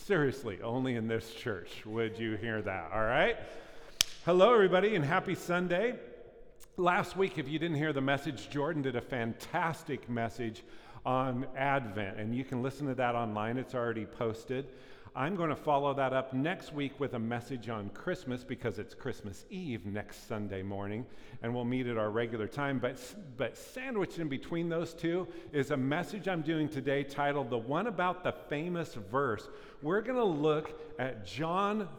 Seriously, only in this church would you hear that, all right? Hello, everybody, and happy Sunday. Last week, if you didn't hear the message, Jordan did a fantastic message on Advent, and you can listen to that online. It's already posted. I'm going to follow that up next week with a message on Christmas because it's Christmas Eve next Sunday morning, and we'll meet at our regular time. But sandwiched in between those two is a message I'm doing today titled The One About the Famous Verse. We're going to look at John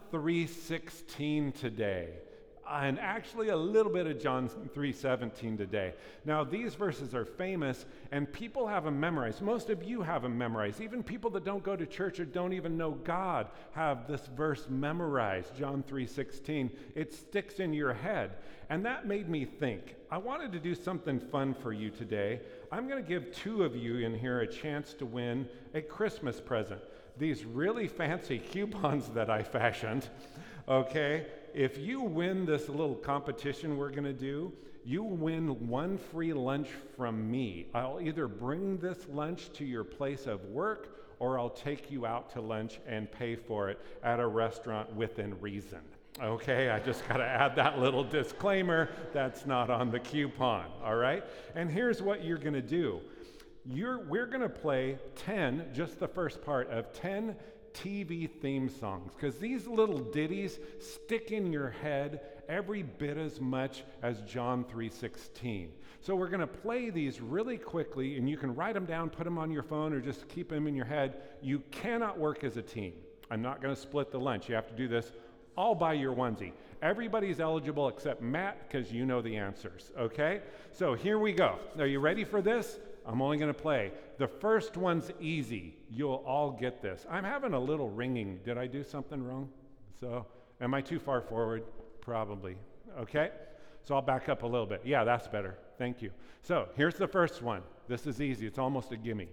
3:16 today. And actually a little bit of John 3:17 today. Now, these verses are famous, and people have them memorized. Most of you have them memorized. Even people that don't go to church or don't even know God have this verse memorized, John 3:16. It sticks in your head. And that made me think. I wanted to do something fun for you today. I'm going to give two of you in here a chance to win a Christmas present. These really fancy coupons that I fashioned, okay? If you win this little competition we're going to do, you win one free lunch from me. I'll either bring this lunch to your place of work or I'll take you out to lunch and pay for it at a restaurant within reason. Okay, I just got to add that little disclaimer. That's not on the coupon, all right? And here's what you're going to do. We're going to play 10, just the first part of 10 TV theme songs, because these little ditties stick in your head every bit as much as John 3:16. So we're going to play these really quickly, and you can write them down, put them on your phone, or just keep them in your head. You cannot work as a team. I'm not going to split the lunch. You have to do this all by your onesie. Everybody's eligible except Matt, because you know the answers, okay? So here we go. Are you ready for this? I'm only going to play. The first one's easy. You'll all get this. I'm having a little ringing. Did I do something wrong? So, am I too far forward? Probably. Okay? So I'll back up a little bit. Yeah, that's better. Thank you. So, here's the first one. This is easy. It's almost a gimme.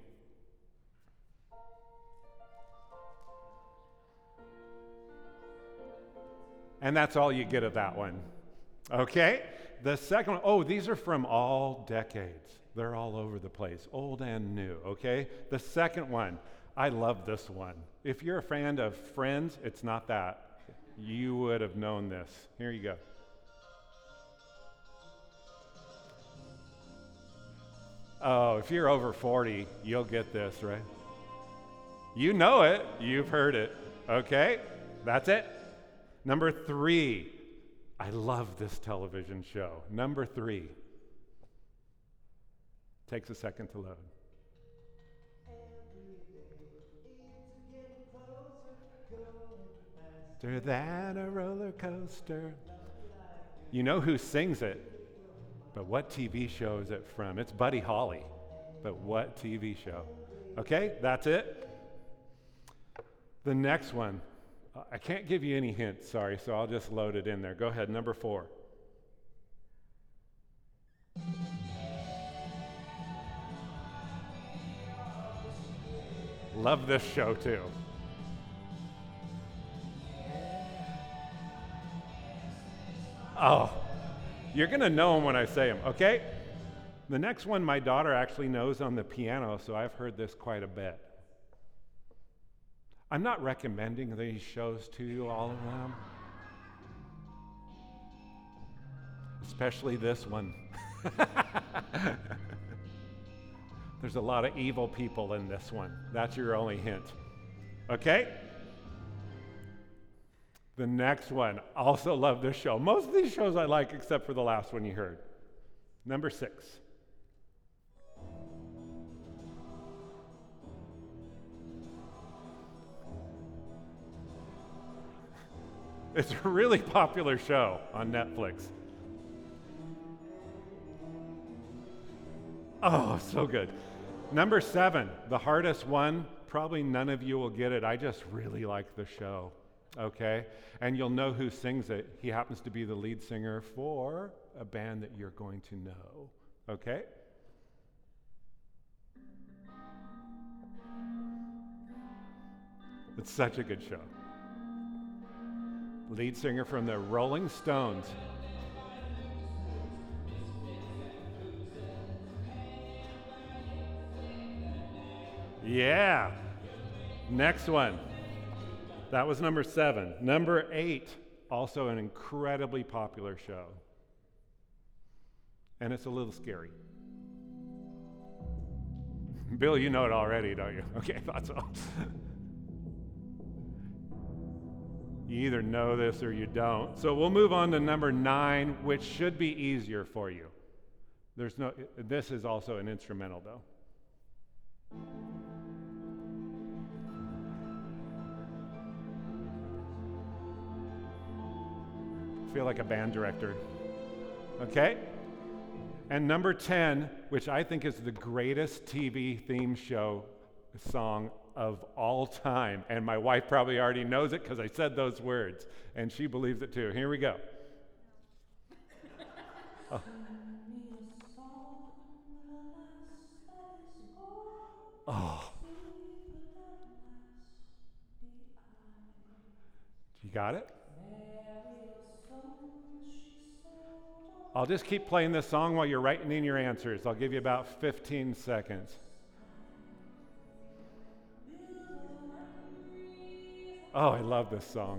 And that's all you get of that one. Okay? The second one, oh, these are from all decades. They're all over the place, old and new, okay? The second one, I love this one. If you're a fan of Friends, it's not that. You would have known this. Here you go. Oh, if you're over 40, you'll get this, right? You know it. You've heard it. Okay? That's it. Number 3. I love this television show. Number 3. Takes a second to load. Faster than a roller coaster. You know who sings it, but what TV show is it from? It's Buddy Holly, but what TV show? Okay, that's it. The next one, I can't give you any hints, sorry, so I'll just load it in there. Go ahead, number 4. Love this show too. Oh, you're going to know them when I say them, okay? The next one my daughter actually knows on the piano, so I've heard this quite a bit. I'm not recommending these shows to you, all of them. Especially this one. There's a lot of evil people in this one. That's your only hint. Okay? The next one, also love this show. Most of these shows I like except for the last one you heard. Number 6. It's a really popular show on Netflix. Oh, so good. Number 7, the hardest one. Probably none of you will get it. I just really like the show, okay? And you'll know who sings it. He happens to be the lead singer for a band that you're going to know, okay? It's such a good show. Lead singer from the Rolling Stones. Yeah. Next one. That was number 7. Number 8, also an incredibly popular show. And it's a little scary. Bill, you know it already, don't you? Okay, I thought so. You either know this or you don't. So we'll move on to number 9, which should be easier for you. This is also an instrumental, though. Feel like a band director. Okay? And number 10, which I think is the greatest TV theme show song of all time. And my wife probably already knows it because I said those words. And she believes it too. Here we go. Oh. Oh. You got it? I'll just keep playing this song while you're writing in your answers. I'll give you about 15 seconds. Oh, I love this song.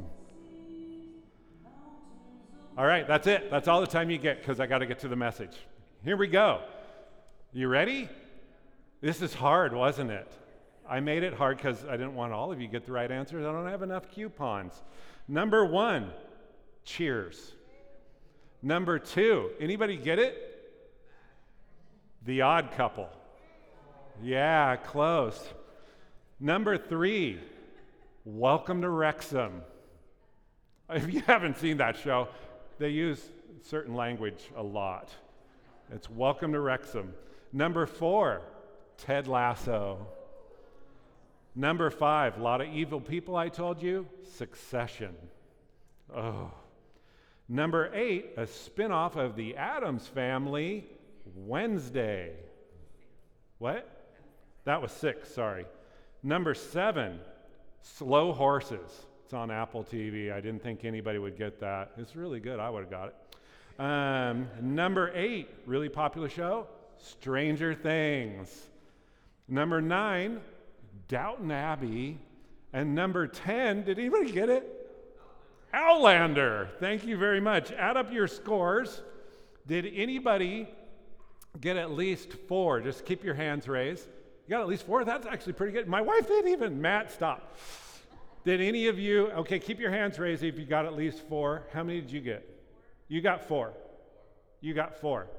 All right, that's it. That's all the time you get because I got to get to the message. Here we go. You ready? This is hard, wasn't it? I made it hard because I didn't want all of you to get the right answers. I don't have enough coupons. Number 1, Cheers. Number 2, anybody get it? The Odd Couple. Yeah, close. Number 3, Welcome to Wrexham. If you haven't seen that show, they use certain language a lot. It's Welcome to Wrexham. Number 4, Ted Lasso. Number 5, a lot of evil people I told you, Succession. Oh. Number 8, a spin-off of the Addams Family, Wednesday. What? That was 6, sorry. Number 7, Slow Horses. It's on Apple TV. I didn't think anybody would get that. It's really good. I would have got it. Number 8, really popular show, Stranger Things. Number 9, Downton Abbey. And number 10, did anybody get it? Outlander. Thank you very much. Add up your scores. Did anybody get at least 4? Just keep your hands raised. You got at least 4? That's actually pretty good. My wife didn't even. Matt, stop. Did any of you, okay, keep your hands raised if you got at least 4. How many did you get? You got 4. You got 4.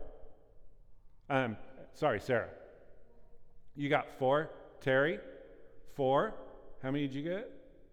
Sorry, Sarah. You got 4. Terry? 4. How many did you get?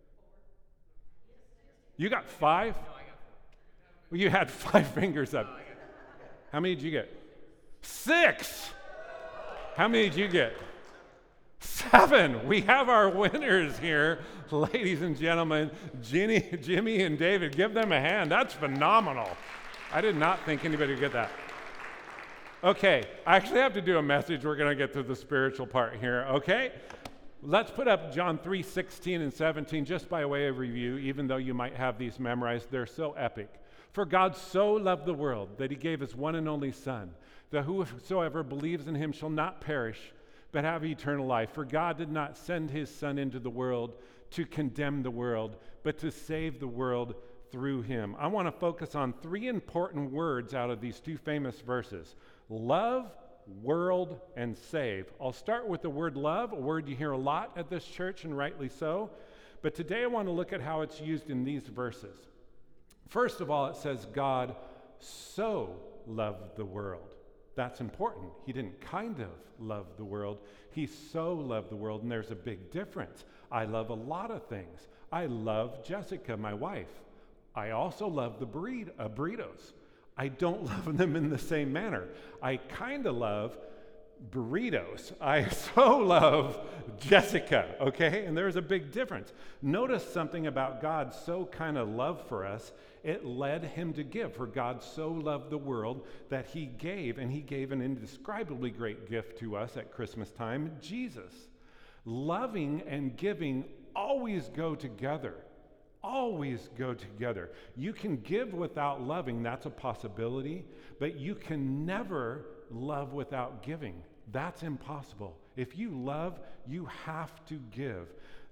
You got 5? No, I got 4. Well, you had 5 fingers up. No, how many did you get? 6. How many did you get? 7. We have our winners here, ladies and gentlemen. Jimmy and David, give them a hand. That's phenomenal. I did not think anybody would get that. Okay, I actually have to do a message. We're going to get to the spiritual part here, okay? Let's put up John 3:16 and 17 just by way of review, even though you might have these memorized. They're so epic. For God so loved the world that he gave his one and only Son, that whosoever believes in him shall not perish, but have eternal life. For God did not send his Son into the world to condemn the world, but to save the world through him. I want to focus on 3 important words out of these 2 famous verses: love, world, and save. I'll start with the word love, a word you hear a lot at this church, and rightly so. But today I want to look at how it's used in these verses. First of all, it says God so loved the world. That's important. He didn't kind of love the world. He so loved the world, and there's a big difference. I love a lot of things. I love Jessica, my wife. I also love the burritos. I don't love them in the same manner. I kind of love burritos. I so love Jessica, okay? And there's a big difference. Notice something about God's so kind of love for us. It led him to give. For God so loved the world that he gave, and he gave an indescribably great gift to us at Christmas time, Jesus. Loving and giving always go together. Always go together. You can give without loving, that's a possibility, but you can never love without giving. That's impossible. If you love, you have to give.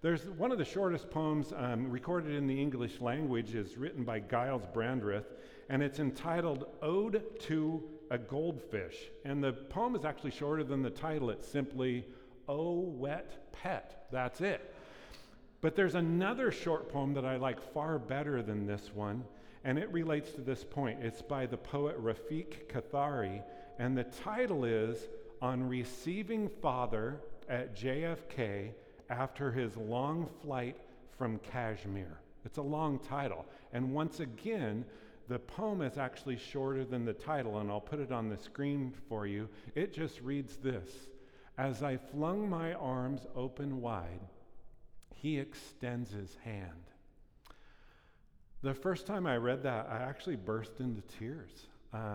There's one of the shortest poems recorded in the English language is written by Giles Brandreth, and it's entitled Ode to a Goldfish. And the poem is actually shorter than the title. It's simply, "Oh, wet pet." That's it. But there's another short poem that I like far better than this one, and it relates to this point. It's by the poet Rafiq Kathari, and the title is On Receiving Father at JFK After His Long Flight from Kashmir. It's a long title. And once again, the poem is actually shorter than the title, and I'll put it on the screen for you. It just reads this: As I flung my arms open wide, he extends his hand. The first time I read that, I actually burst into tears.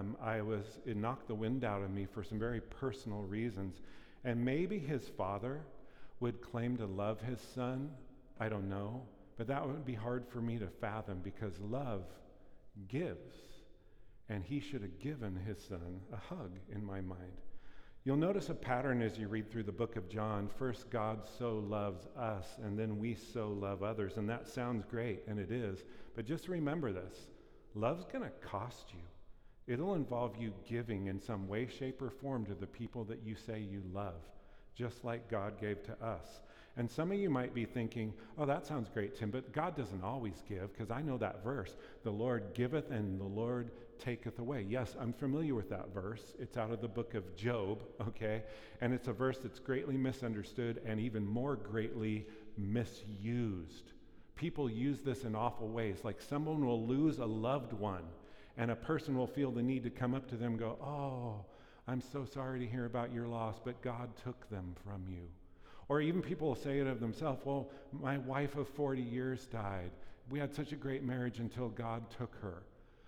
It knocked the wind out of me for some very personal reasons. And maybe his father would claim to love his son. I don't know. But that would be hard for me to fathom, because love gives. And he should have given his son a hug, in my mind. You'll notice a pattern as you read through the book of John. First, God so loves us, and then we so love others. And that sounds great, and it is. But just remember this: love's going to cost you. It'll involve you giving in some way, shape, or form to the people that you say you love, just like God gave to us. And some of you might be thinking, oh, that sounds great, Tim, but God doesn't always give, because I know that verse. The Lord giveth and the Lord taketh away. Yes, I'm familiar with that verse. It's out of the book of Job, okay? And it's a verse that's greatly misunderstood and even more greatly misused. People use this in awful ways. Like someone will lose a loved one, and a person will feel the need to come up to them and go, oh, I'm so sorry to hear about your loss, but God took them from you. Or even people will say it of themselves, well, my wife of 40 years died. We had such a great marriage until God took her.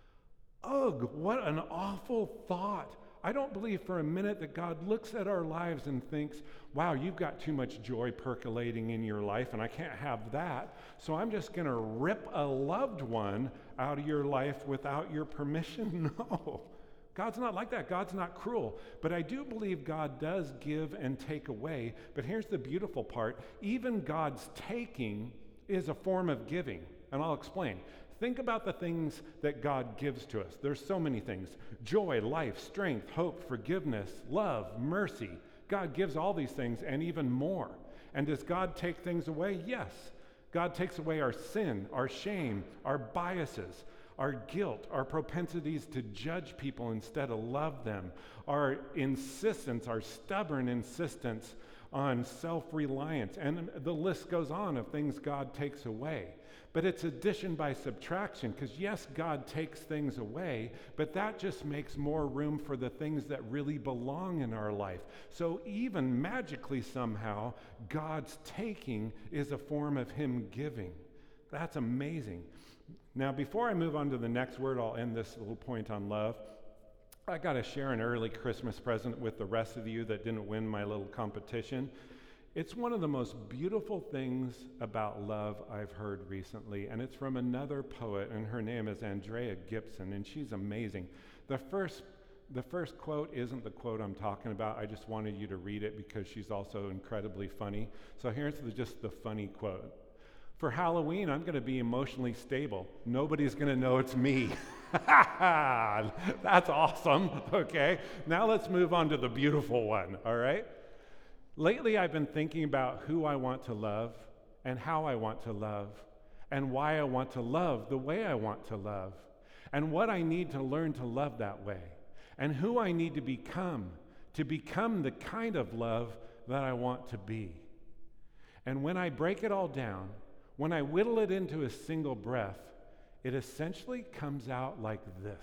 Ugh, what an awful thought. I don't believe for a minute that God looks at our lives and thinks, wow, you've got too much joy percolating in your life and I can't have that, so I'm just going to rip a loved one out of your life without your permission. No. God's not like that. God's not cruel. But I do believe God does give and take away. But here's the beautiful part. Even God's taking is a form of giving. And I'll explain. Think about the things that God gives to us. There's so many things: joy, life, strength, hope, forgiveness, love, mercy. God gives all these things and even more. And does God take things away? Yes. God takes away our sin, our shame, our biases, our guilt, our propensities to judge people instead of love them, our insistence, our stubborn insistence on self-reliance. And the list goes on of things God takes away. But it's addition by subtraction, because yes, God takes things away, but that just makes more room for the things that really belong in our life. So even magically somehow, God's taking is a form of him giving. That's amazing. Now, before I move on to the next word, I'll end this little point on love. I got to share an early Christmas present with the rest of you that didn't win my little competition. It's one of the most beautiful things about love I've heard recently, and it's from another poet, and her name is Andrea Gibson, and she's amazing. The first quote isn't the quote I'm talking about. I just wanted you to read it because she's also incredibly funny. So here's just the funny quote. For Halloween, I'm going to be emotionally stable. Nobody's going to know it's me. That's awesome. Okay, now let's move on to the beautiful one, all right? Lately, I've been thinking about who I want to love and how I want to love and why I want to love the way I want to love and what I need to learn to love that way and who I need to become the kind of love that I want to be. And when I break it all down, when I whittle it into a single breath, it essentially comes out like this.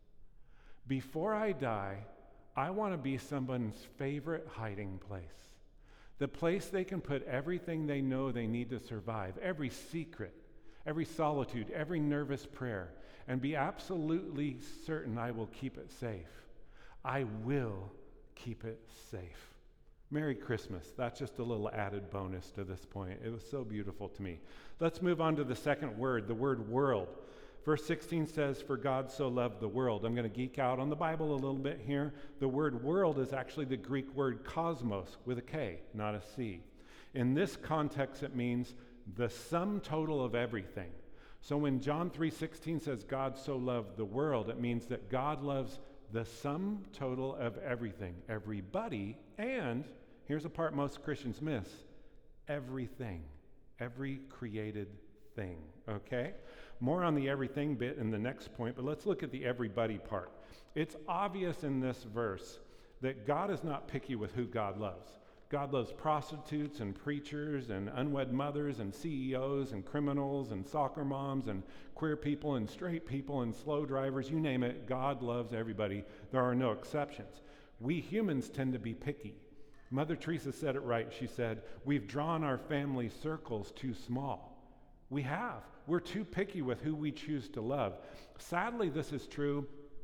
Before I die, I want to be someone's favorite hiding place. The place they can put everything they know they need to survive, every secret, every solitude, every nervous prayer, and be absolutely certain I will keep it safe. I will keep it safe. Merry Christmas. That's just a little added bonus to this point. It was so beautiful to me. Let's move on to the second word, the word world. Verse 16 says, for God so loved the world. I'm going to geek out on the Bible a little bit here. The word world is actually the Greek word cosmos with a K, not a C. In this context, it means the sum total of everything. So when John 3:16 says God so loved the world, it means that God loves the sum total of everything, everybody, and here's a part most Christians miss, everything, every created thing, okay? More on the everything bit in the next point, but let's look at the everybody part. It's obvious in this verse that God is not picky with who God loves. God loves prostitutes and preachers and unwed mothers and CEOs and criminals and soccer moms and queer people and straight people and slow drivers, you name it. God loves everybody. There are no exceptions. We humans tend to be picky. Mother Teresa said it right. She said, we've drawn our family circles too small. We have. We're too picky with who we choose to love. Sadly, this is true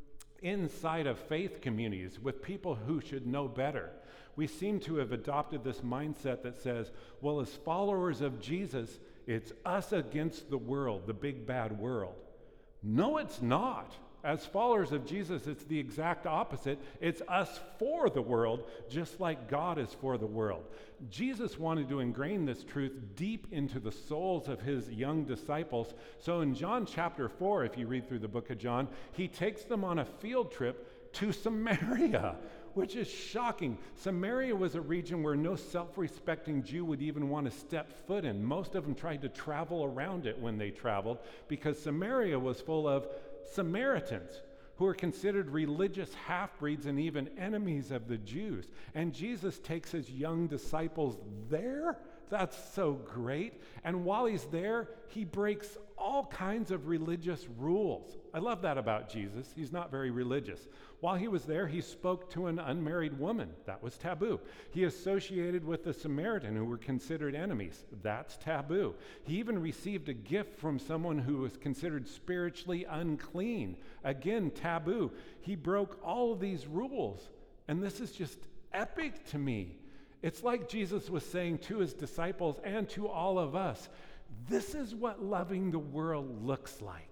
inside of faith communities with people who should know better. We seem to have adopted this mindset that says, well, as followers of Jesus, it's us against the world, the big bad world. No, it's not. As followers of Jesus, it's the exact opposite. It's us for the world, just like God is for the world. Jesus wanted to ingrain this truth deep into the souls of his young disciples. So in John chapter 4, if you read through the book of John, he takes them on a field trip to Samaria, which is shocking. Samaria was a region where no self-respecting Jew would even want to step foot in. Most of them tried to travel around it when they traveled because Samaria was full of Samaritans who were considered religious half-breeds and even enemies of the Jews. And Jesus takes his young disciples there? That's so great. And while he's there, he breaks all kinds of religious rules. I love that about Jesus. He's not very religious. While he was there, he spoke to an unmarried woman. That was taboo. He associated with the Samaritan who were considered enemies. That's taboo. He even received a gift from someone who was considered spiritually unclean. Again, taboo. He broke all of these rules. And this is just epic to me. It's like Jesus was saying to his disciples and to all of us, this is what loving the world looks like.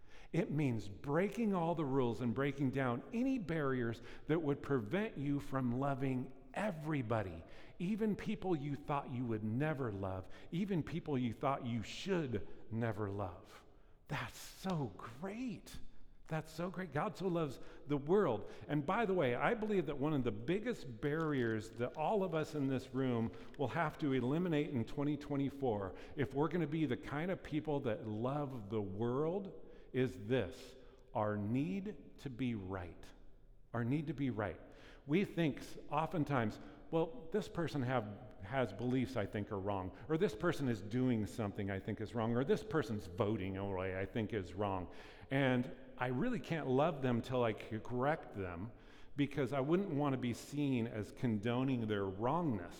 It means breaking all the rules and breaking down any barriers that would prevent you from loving everybody, even people you thought you would never love, even people you thought you should never love. That's so great. That's so great. God so loves the world. And by the way, I believe that one of the biggest barriers that all of us in this room will have to eliminate in 2024, if we're going to be the kind of people that love the world, is this: our need to be right. Our need to be right. We think oftentimes, well, this person has beliefs I think are wrong, or this person is doing something I think is wrong, or this person's voting in a way I think is wrong. And I really can't love them till I correct them, because I wouldn't want to be seen as condoning their wrongness.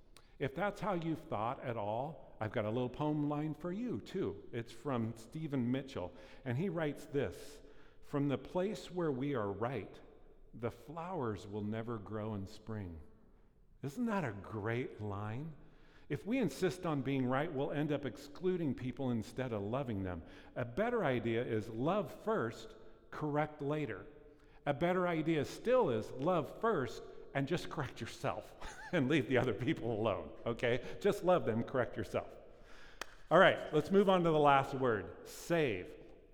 If that's how you've thought at all, I've got a little poem line for you, too. It's from Stephen Mitchell, and he writes this: from the place where we are right, the flowers will never grow in spring. Isn't that a great line? If we insist on being right, we'll end up excluding people instead of loving them. A better idea is love first, correct later. A better idea still is love first and just correct yourself and leave the other people alone, okay? Just love them, correct yourself. All right, let's move on to the last word, save.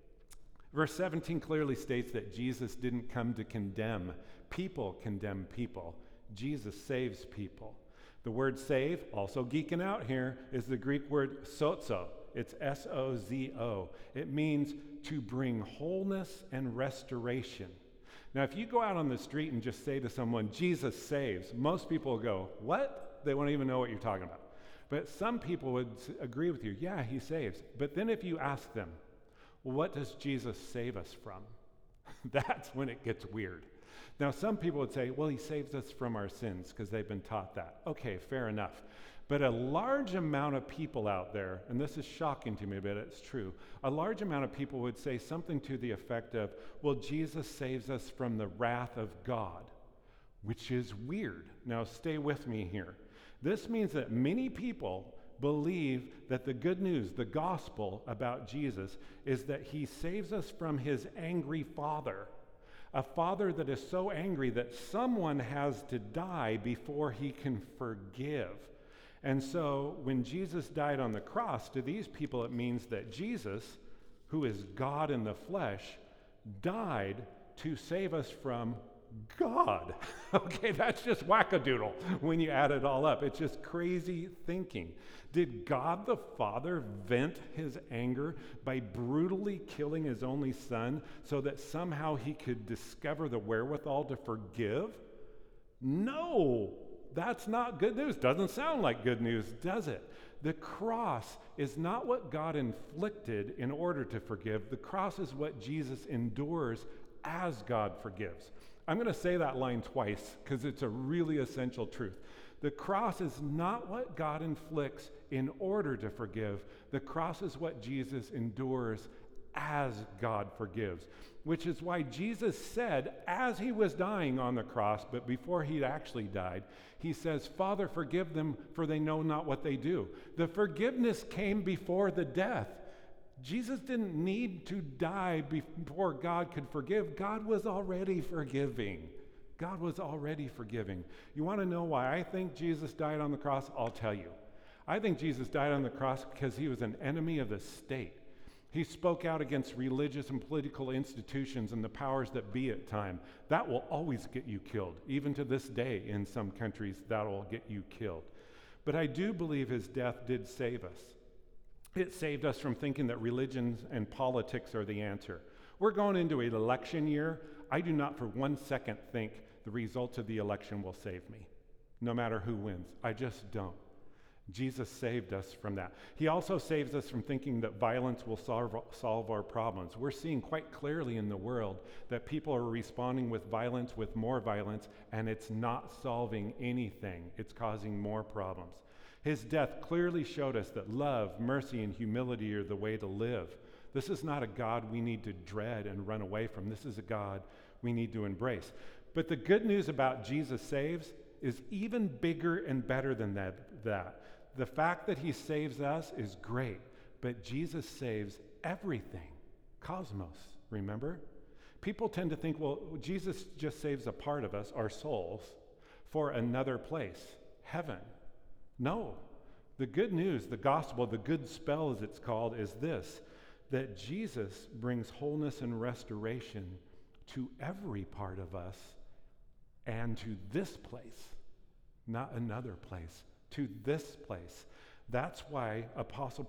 Verse 17 clearly states that Jesus didn't come to condemn. People condemn people. Jesus saves people. The word save, also geeking out here, is the Greek word sozo. It's S-O-Z-O. It means to bring wholeness and restoration. Now, if you go out on the street and just say to someone, Jesus saves, most people will go, what? They won't even know what you're talking about. But some people would agree with you, yeah, he saves. But then if you ask them, well, what does Jesus save us from? That's when it gets weird. Now, some people would say, well, he saves us from our sins because they've been taught that. Okay, fair enough. But a large amount of people out there, and this is shocking to me, but it's true, a large amount of people would say something to the effect of, well, Jesus saves us from the wrath of God, which is weird. Now, stay with me here. This means that many people believe that the good news, the gospel about Jesus, is that he saves us from his angry Father. A father that is so angry that someone has to die before he can forgive. And so when Jesus died on the cross, to these people it means that Jesus, who is God in the flesh, died to save us from God. Okay, that's just wackadoodle when you add it all up. It's just crazy thinking. Did God the Father vent his anger by brutally killing his only son so that somehow he could discover the wherewithal to forgive? No, that's not good news. Doesn't sound like good news, does it? The cross is not what God inflicted in order to forgive. The cross is what Jesus endures as God forgives. I'm going to say that line twice because it's a really essential truth. The cross is not what God inflicts in order to forgive. The cross is what Jesus endures as God forgives, which is why Jesus said, as he was dying on the cross, but before he actually died, he says, Father, forgive them, for they know not what they do. The forgiveness came before the death. Jesus didn't need to die before God could forgive. God was already forgiving. God was already forgiving. You want to know why I think Jesus died on the cross? I'll tell you. I think Jesus died on the cross because he was an enemy of the state. He spoke out against religious and political institutions and the powers that be at time. That will always get you killed. Even to this day, in some countries, that will get you killed. But I do believe his death did save us. It saved us from thinking that religions and politics are the answer. We're going into an election year. I do not for 1 second think the results of the election will save me, no matter who wins. I just don't. Jesus saved us from that. He also saves us from thinking that violence will solve our problems. We're seeing quite clearly in the world that people are responding with violence, with more violence, and it's not solving anything. It's causing more problems. His death clearly showed us that love, mercy, and humility are the way to live. This is not a God we need to dread and run away from. This is a God we need to embrace. But the good news about Jesus saves is even bigger and better than that. The fact that he saves us is great, but Jesus saves everything. Cosmos, remember? People tend to think, well, Jesus just saves a part of us, our souls, for another place, heaven. No. The good news, the gospel, the good spell as it's called, is this, that Jesus brings wholeness and restoration to every part of us and to this place, not another place, to this place. That's why the Apostle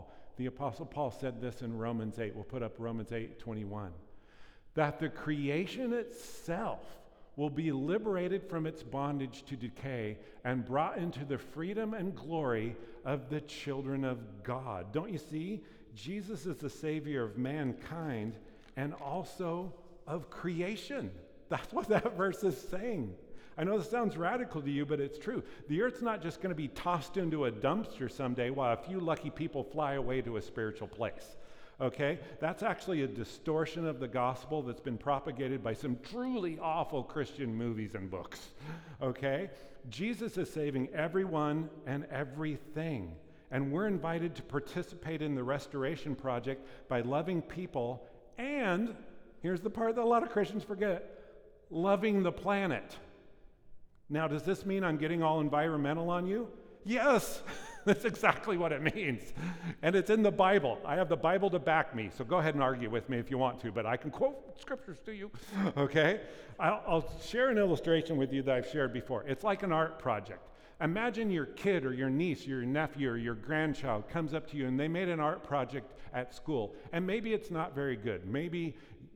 Paul said this in Romans 8. We'll put up Romans 8:21. That the creation itself will be liberated from its bondage to decay and brought into the freedom and glory of the children of God. Don't you see? Jesus is the Savior of mankind and also of creation. That's what that verse is saying. I know this sounds radical to you, but it's true. The earth's not just going to be tossed into a dumpster someday while a few lucky people fly away to a spiritual place. Okay? That's actually a distortion of the gospel that's been propagated by some truly awful Christian movies and books. Okay? Jesus is saving everyone and everything. And we're invited to participate in the restoration project by loving people and, here's the part that a lot of Christians forget, loving the planet. Now, does this mean I'm getting all environmental on you? Yes, that's exactly what it means. And it's in the Bible. I have the Bible to back me, so go ahead and argue with me if you want to, but I can quote scriptures to you, okay? I'll share an illustration with you that I've shared before. It's like an art project. Imagine your kid or your niece, your nephew or your grandchild comes up to you and they made an art project at school, and maybe it's not very good. Maybe,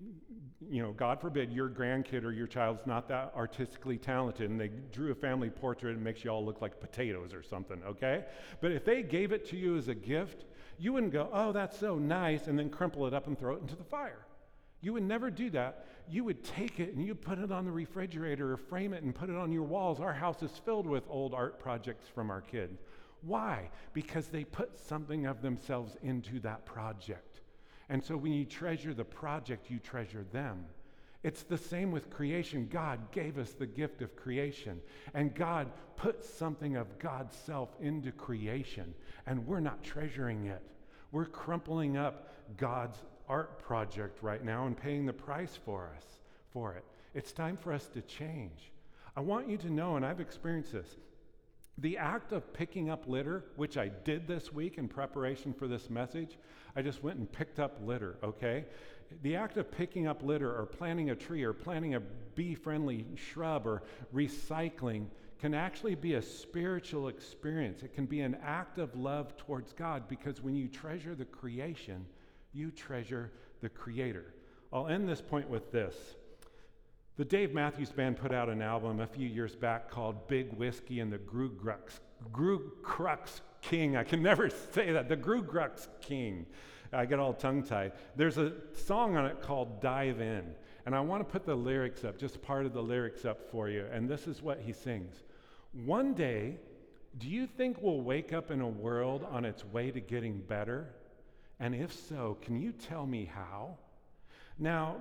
God forbid, your grandkid or your child's not that artistically talented and they drew a family portrait and makes you all look like potatoes or something, okay? But if they gave it to you as a gift, you wouldn't go, oh, that's so nice, and then crumple it up and throw it into the fire. You would never do that. You would take it and you put it on the refrigerator or frame it and put it on your walls. Our house is filled with old art projects from our kids. Why? Because they put something of themselves into that project. And so when you treasure the project, you treasure them. It's the same with creation. God gave us the gift of creation, and God put something of God's self into creation, and we're not treasuring it. We're crumpling up God's art project right now and paying the price for it. It's time for us to change. I want you to know, and I've experienced this, The act of picking up litter, which I did this week in preparation for this message, I just went and picked up litter, okay? The act of picking up litter or planting a tree or planting a bee-friendly shrub or recycling can actually be a spiritual experience. It can be an act of love towards God, because when you treasure the creation, you treasure the Creator. I'll end this point with this. The Dave Matthews Band put out an album a few years back called Big Whiskey and the Gru Crux King. I can never say that. The Gru Crux King. I get all tongue-tied. There's a song on it called Dive In. And I want to put the lyrics up, just part of the lyrics up for you. And this is what he sings. One day, do you think we'll wake up in a world on its way to getting better? And if so, can you tell me how? Now,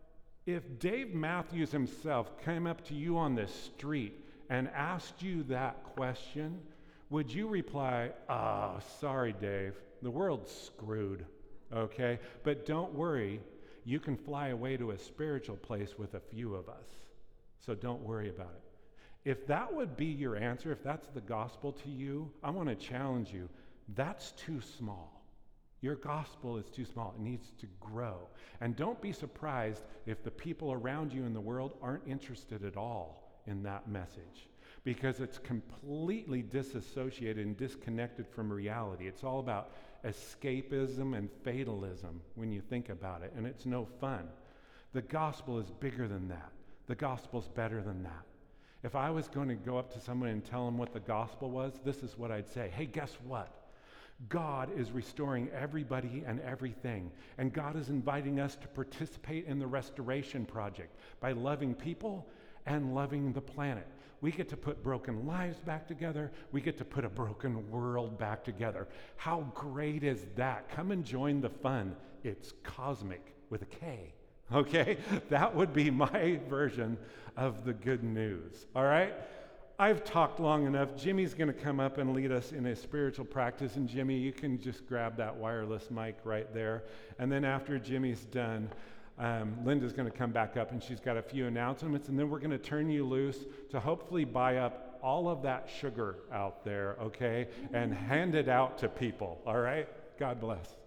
if Dave Matthews himself came up to you on the street and asked you that question, would you reply, sorry, Dave, the world's screwed, okay? But don't worry, you can fly away to a spiritual place with a few of us, so don't worry about it. If that would be your answer, if that's the gospel to you, I want to challenge you. That's too small. Your gospel is too small. It needs to grow. And don't be surprised if the people around you in the world aren't interested at all in that message, because it's completely disassociated and disconnected from reality. It's all about escapism and fatalism when you think about it, and it's no fun. The gospel is bigger than that. The gospel's better than that. If I was going to go up to someone and tell them what the gospel was, this is what I'd say. Hey, guess what? God is restoring everybody and everything, and God is inviting us to participate in the restoration project by loving people and loving the planet. We get to put broken lives back together. We get to put a broken world back together. How great is that? Come and join the fun. It's cosmic with a K, okay? That would be my version of the good news, all right? I've talked long enough. Jimmy's going to come up and lead us in a spiritual practice. And Jimmy, you can just grab that wireless mic right there. And then after Jimmy's done, Linda's going to come back up and she's got a few announcements. And then we're going to turn you loose to hopefully buy up all of that sugar out there, okay? And hand it out to people, all right? God bless.